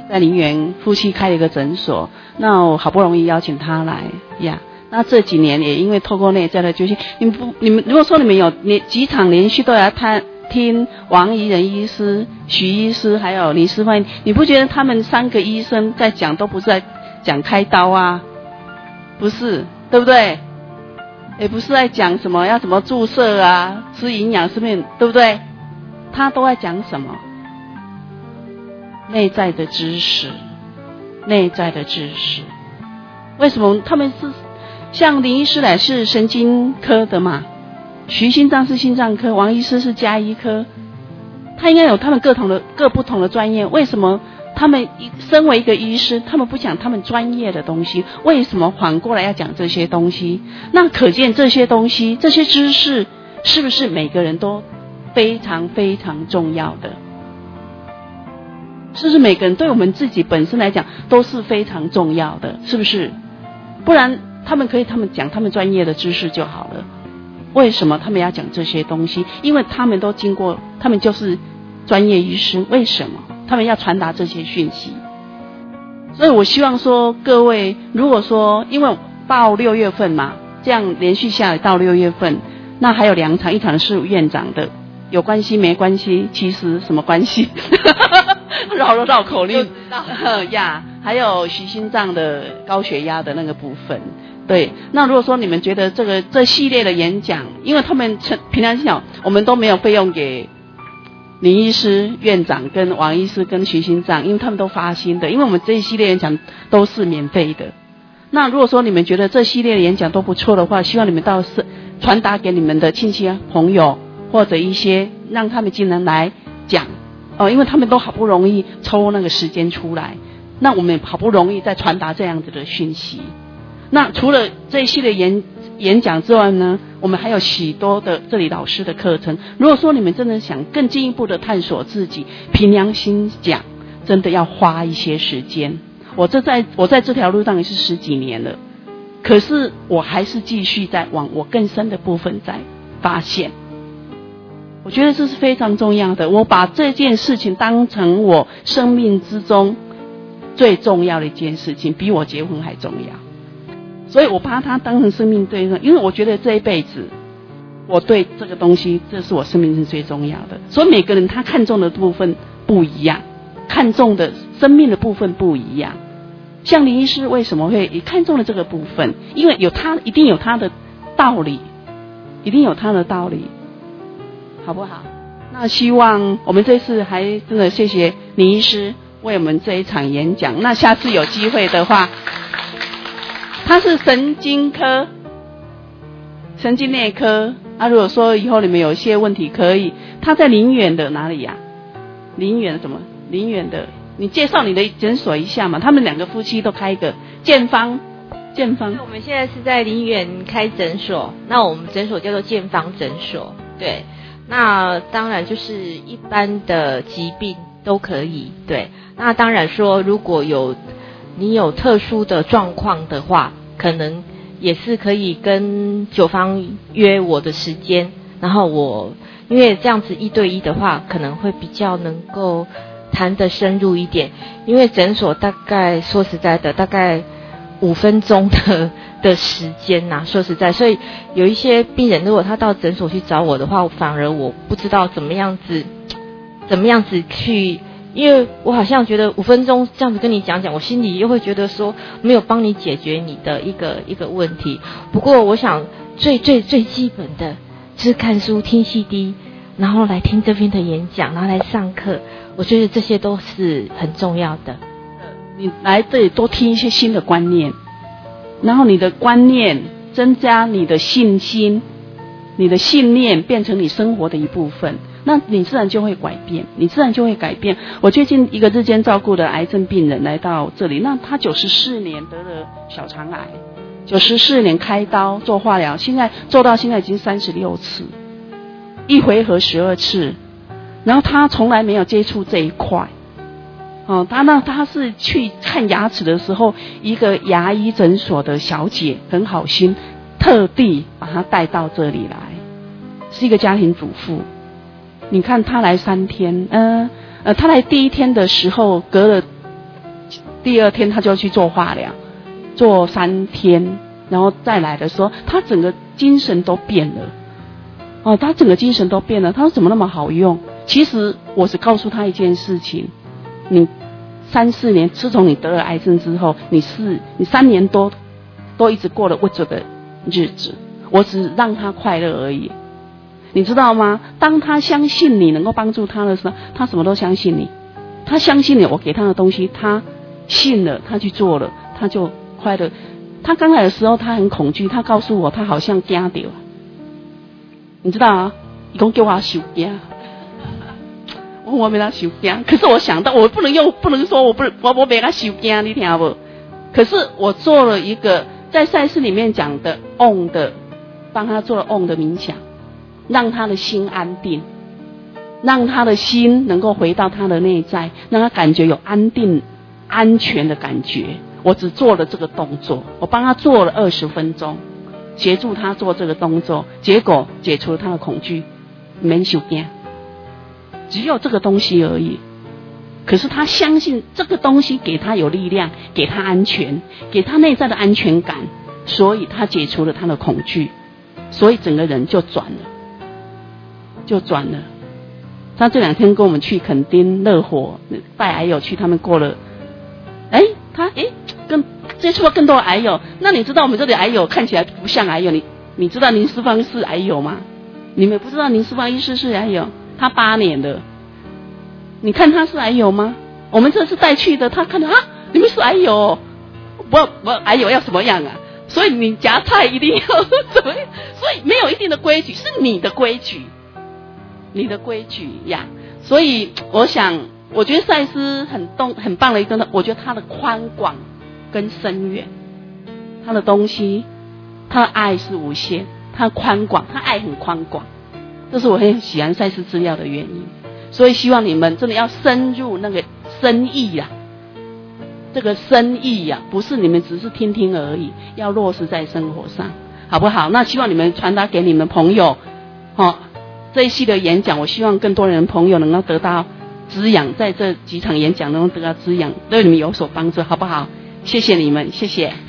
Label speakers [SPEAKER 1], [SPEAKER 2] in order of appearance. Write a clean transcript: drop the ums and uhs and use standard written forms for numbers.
[SPEAKER 1] 在林园夫妻开了一个诊所，那我好不容易邀请他来呀。那这几年也因为透过内在的决心，你们如果说你们几场连续都要听王怡仁医师、徐医师还有李师范，你不觉得他们3个医生在讲都不是在讲开刀啊？不是，对不对？也不是在讲什么要怎么注射啊，吃营养食品，对不对？他都在讲什么？内在的知识，内在的知识。为什么他们是像林医师来是神经科的嘛？徐心脏是心脏科，王医师是家医科，他应该有他们各不同的专业。为什么他们身为一个医师，他们不讲他们专业的东西？为什么反过来要讲这些东西？那可见这些东西，这些知识，是不是每个人都非常非常重要的？是不是每个人对我们自己本身来讲都是非常重要的？是不是？不然他们讲他们专业的知识就好了。为什么他们要讲这些东西？因为他们都经过，他们就是专业医师。为什么他们要传达这些讯息？所以我希望说各位，如果说因为到6月份嘛，这样连续下来到6月份，那还有2场，一场是院长的，有关系没关系？其实什么关系？绕口令呀，还有徐心脏的高血压的那个部分。对，那如果说你们觉得这系列的演讲，因为他们平常讲我们都没有费用给林医师、院长跟王医师跟徐心脏，因为他们都发心的，因为我们这一系列演讲都是免费的。那如果说你们觉得这系列的演讲都不错的话，希望你们到传达给你们的亲戚朋友或者一些让他们尽能来讲因为他们都好不容易抽那个时间出来，那我们好不容易再传达这样子的讯息。那除了这一系列演讲之外呢，我们还有许多的这里老师的课程。如果说你们真的想更进一步的探索自己，凭良心讲，真的要花一些时间。我在这条路上也是10几年了，可是我还是继续在往我更深的部分在发现。我觉得这是非常重要的，我把这件事情当成我生命之中最重要的一件事情，比我结婚还重要。所以我把它当成生命最重要，因为我觉得这一辈子我对这个东西，这是我生命是最重要的。所以每个人他看重的部分不一样，看重的生命的部分不一样。像林医师为什么会看重了这个部分？因为一定有他的道理，一定有他的道理，好不好？那希望我们这次还真的谢谢林医师为我们这一场演讲。那下次有机会的话，他是神经科、神经内科如果说以后你们有一些问题可以，他在林园的哪里呀？林园什么？林园的，你介绍你的诊所一下嘛。他们2个夫妻都开一个健方。
[SPEAKER 2] 我们现在是在林园开诊所，那我们诊所叫做健方诊所。对，那当然就是一般的疾病都可以。对，那当然说如果你有特殊的状况的话，可能也是可以跟九方约我的时间，然后因为这样子1对1的话，可能会比较能够谈得深入一点。因为诊所大概说实在的，大概5分钟的时间呐，说实在，所以有一些病人如果他到诊所去找我的话，反而我不知道怎么样子去。因为我好像觉得5分钟这样子跟你讲，我心里又会觉得说没有帮你解决你的一个问题。不过我想最基本的就是看书、听 CD， 然后来听这边的演讲，然后来上课，我觉得这些都是很重要的。
[SPEAKER 1] 你来这里多听一些新的观念，然后你的观念增加你的信心，你的信念变成你生活的一部分，那你自然就会改变，我最近一个日间照顾的癌症病人来到这里，那他94年得了小肠癌，94年开刀做化疗，现在做到现在已经36次，一回合12次，然后他从来没有接触这一块。他是去看牙齿的时候，一个牙医诊所的小姐很好心，特地把他带到这里来，是一个家庭主妇。你看他来3天，他来第1天的时候隔了第二天他就去做化疗，做3天，然后再来的时候，他整个精神都变了。哦，他整个精神都变了。他说怎么那么好用？其实我只告诉他一件事情：你3、4年，自从你得了癌症之后，你3年多都一直过了不准的日子。我只让他快乐而已，你知道吗？当他相信你能够帮助他的时候，他什么都相信你。他相信你，我给他的东西，他信了，他去做了，他就快乐。他刚来的时候，他很恐惧，他告诉我，他好像惊到，你知道啊？他说叫我收惊，我没他收惊。可是我想到，我不能说我没他收惊，你听不？可是我做了一个在赛事里面讲的 ON 的，帮他做了 ON 的冥想，让他的心安定，让他的心能够回到他的内在，让他感觉有安定、安全的感觉。我只做了这个动作，我帮他做了20分钟，协助他做这个动作，结果解除了他的恐惧，没受惊，只有这个东西而已。可是他相信这个东西给他有力量，给他安全，给他内在的安全感，所以他解除了他的恐惧，所以整个人就转了。他这2天跟我们去垦丁乐活带癌友去，他们过了，更接触了更多的癌友。那你知道我们这里癌友看起来不像癌友，你知道林世芳是癌友吗？你们不知道林世芳医师是癌友，他8年了。你看他是癌友吗？我们这次带去的，他看到你们是癌友，我癌友要什么样啊？所以你夹菜一定要怎么样？所以没有一定的规矩，是你的规矩呀。所以我觉得赛斯很棒的一个，我觉得他的宽广跟深远，他的东西，他的爱是无限，他宽广，他爱很宽广，这是我很喜欢赛斯资料的原因。所以希望你们真的要深入那个深意呀，这个深意呀，不是你们只是听听而已，要落实在生活上，好不好？那希望你们传达给你们朋友，这一系列演讲，我希望更多人朋友能够得到滋养，在这几场演讲能够得到滋养，对你们有所帮助，好不好？谢谢你们，谢谢。